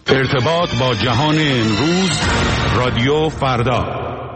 ارتباط با جهان امروز، رادیو فردا.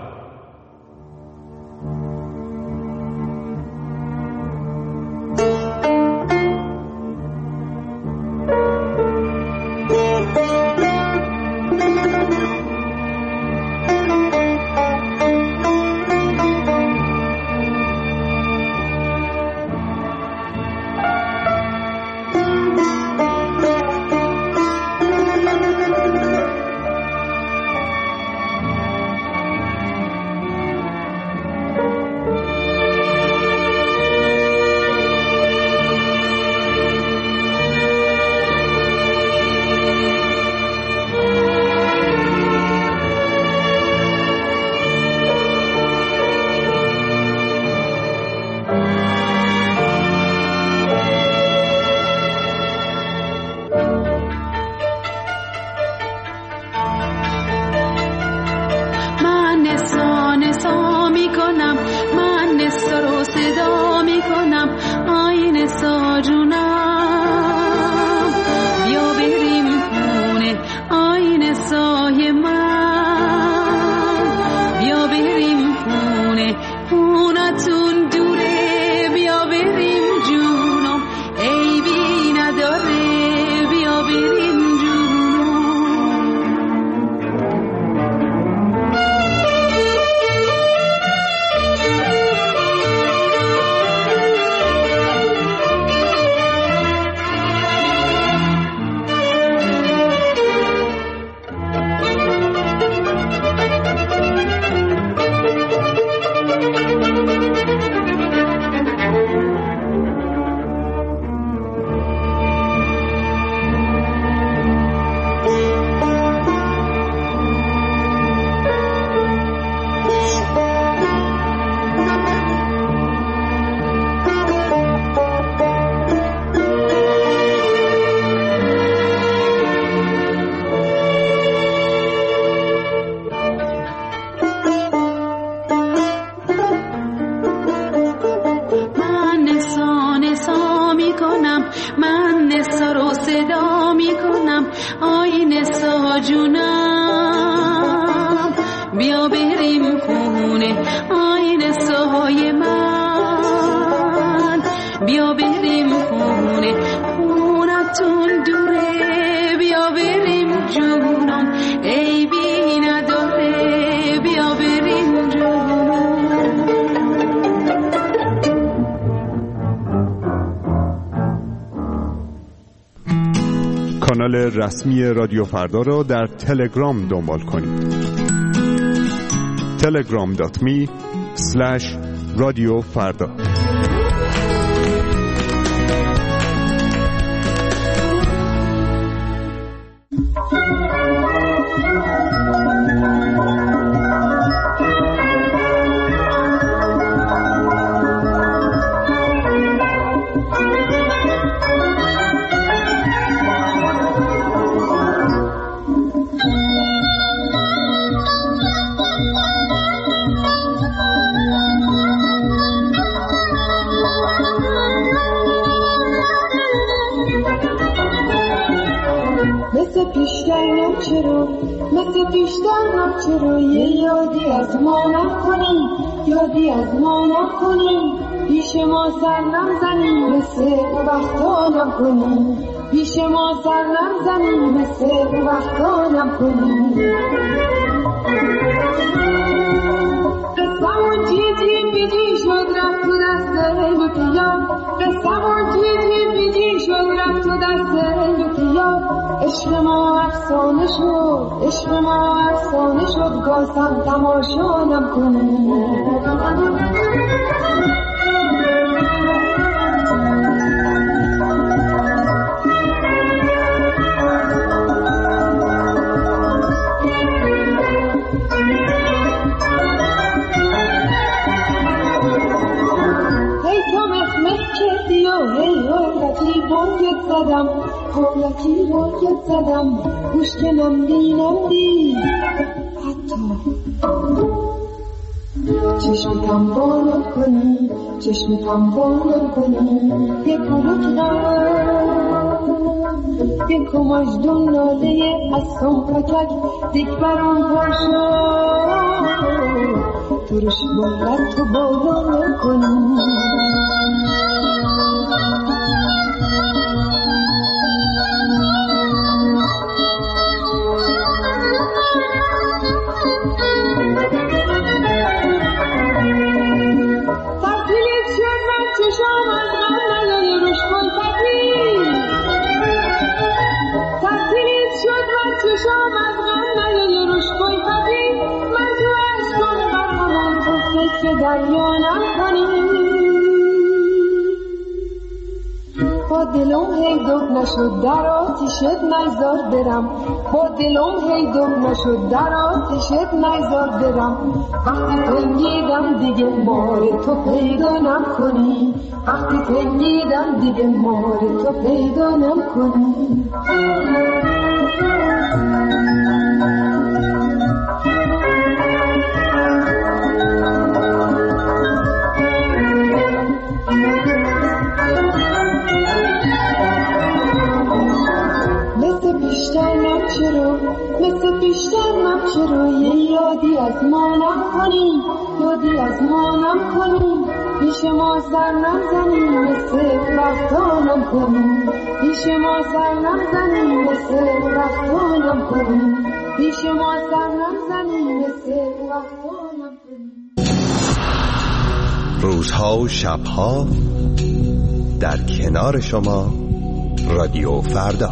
کانال رسمی رادیو فردا را در تلگرام دنبال کنید. telegram.me/رادیوفردا. چرا یه یادی از ما نکنی، یادی از ما نکنی، پیش ما سر نزنی مثل وقتا نکنی، پیش ما سر نزنی مثل وقتا نکنی. قسمون چیزی بیدی شد رفت تو دست لطیا، قسمون چیزی بیدی شد رفت تو دست لطیا. عشق ما افسانه شد، عشق ما افسانه شد، گاسم تماشا نکنی. حالتی روکت زدم گوشت نمدی نمدی حتی چشمتم بالا کنی، چشمتم بالا کنی، یک کلوک یک مجدون ناله از سنفکک دیگ برام پر شد ترش باید تو بالا نکنی دریانم کنی با دلم هی دب نشد در آتیشت نگذار برم با دلم هی دب نشد در آتیشت نگذار برم وقتی تنگیدم دیگه مار تو پیدا نکنی وقتی تنگیدم دیگه مار تو پیدا نکنی مثل بیشتر چرا یه یادی از ما نکنی یادی از ما نکنی پیش ما سر نزنی مثل وقتانم کنی پیش ما سر نزنی مثل وقتانم کنی پیش ما سر نزنی مثل وقتانم کنی روزها و شبها در کنار شما رادیو فردا.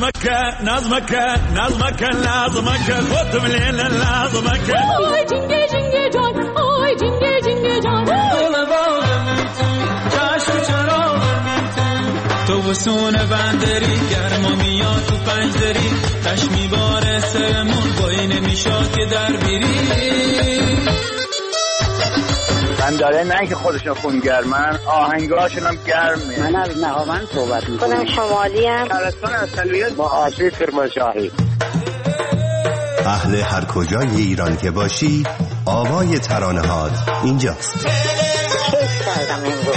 گفتم لیلا لازمک آی جنگه جنگه جان آی جنگه جنگه جان تو وسون بندری گرما میاد تو پنجدری تش میباره سرمون بایی نمیشاد که در بیری بنداره نه که خودشون خونگرمن آهنگاشون هم گرمه. من از نهاوند صحبت میکنم. خودم شمالی ام. ترستان از سلویت با آشوی کرمانشاهی. اهل هر کجای ایران که باشی آوای ترانه‌هات اینجاست. کیف کردم امروز.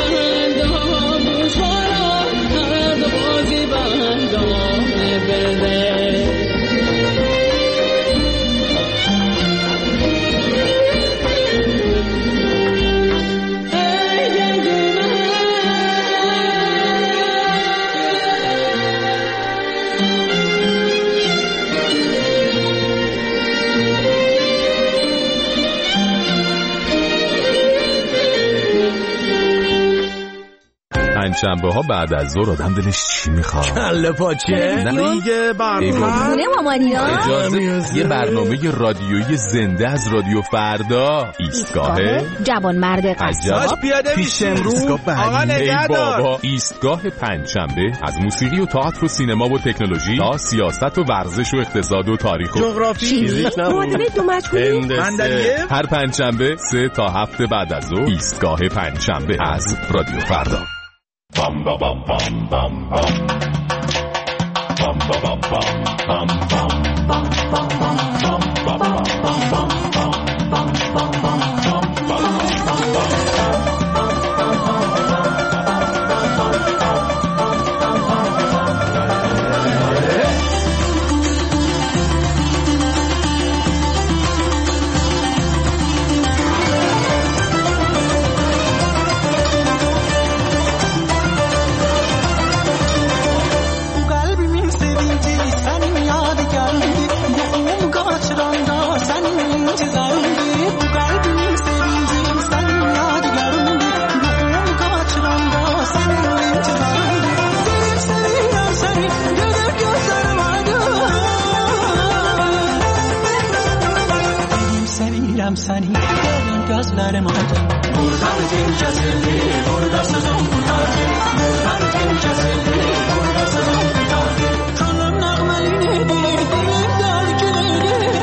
بده پنجشنبه ها بعد از ظهر آدم دلش چی میخواد؟ کله پاچه؟ نه دیگه برنامه اجازه یه برنامه رادیویی زنده از رادیو فردا. ایستگاه جوانمرد قصاب پیش امروز. آقا نگهدار. ایستگاه پنجشنبه از موسیقی و تئاتر و سینما و تکنولوژی تا سیاست و ورزش و اقتصاد و تاریخ و جغرافی، معادله دو مجهولی، هر پنجشنبه 3 تا 7 بعد از ظهر. ایستگاه پنجشنبه از رادیو فردا. بام بام بام بام بام بام بام بام بام seni benim gözlerim aydın. Buradan din kesildi, burada sözüm kurtardı. Buradan din kesildi, burada sözüm kurtardı. Kanım nağmeliydi, dilim dergiliydi.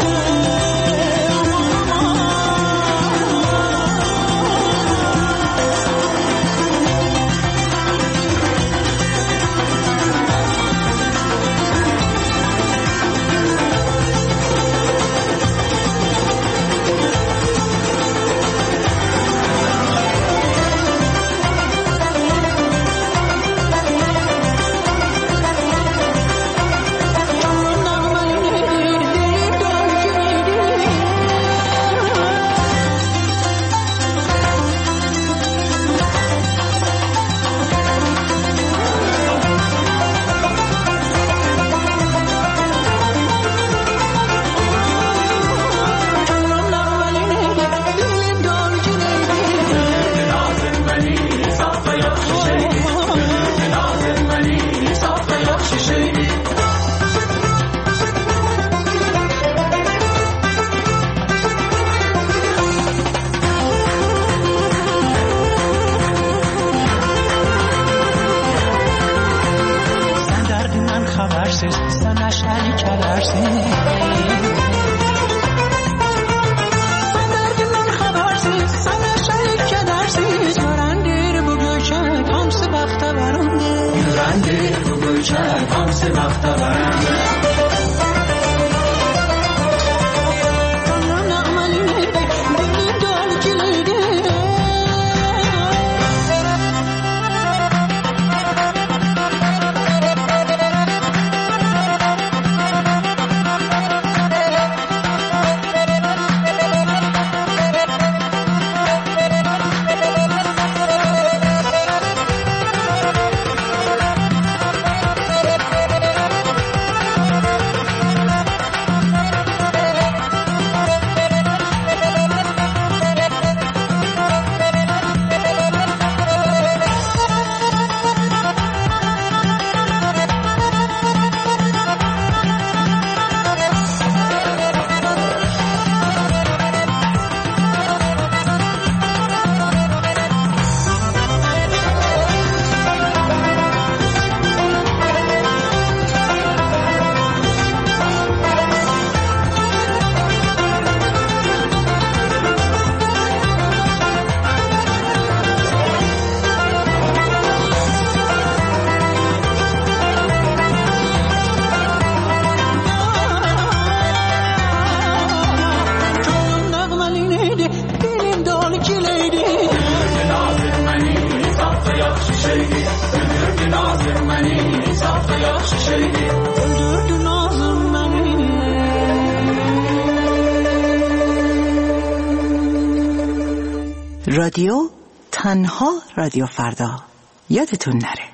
رادیو تنها رادیو فردا، یادتون نره.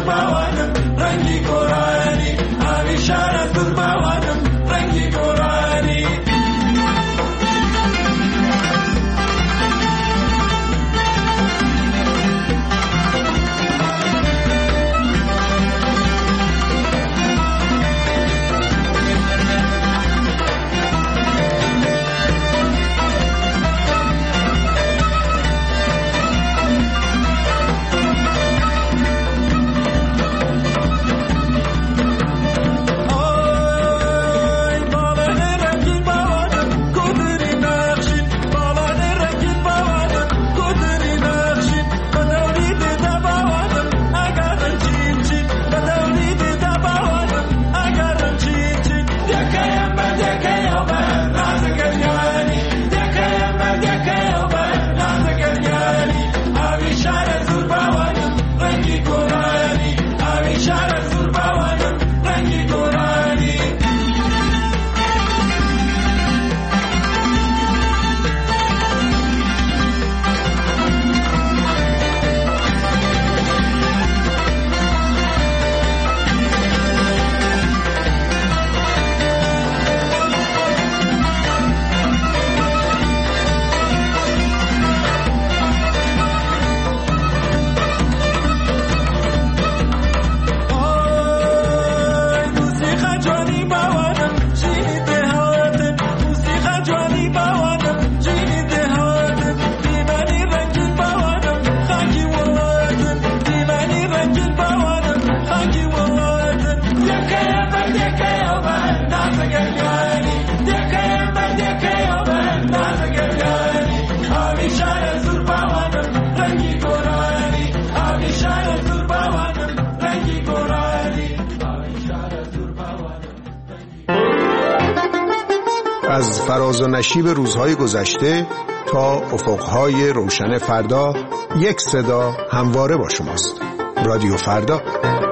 زربوانم رنگی گورانی آویشان زربوانم رنگی گورانی از فراز و نشیب روزهای گذشته تا افقهای روشن فردا، یک صدا همواره با شماست. رادیو فردا.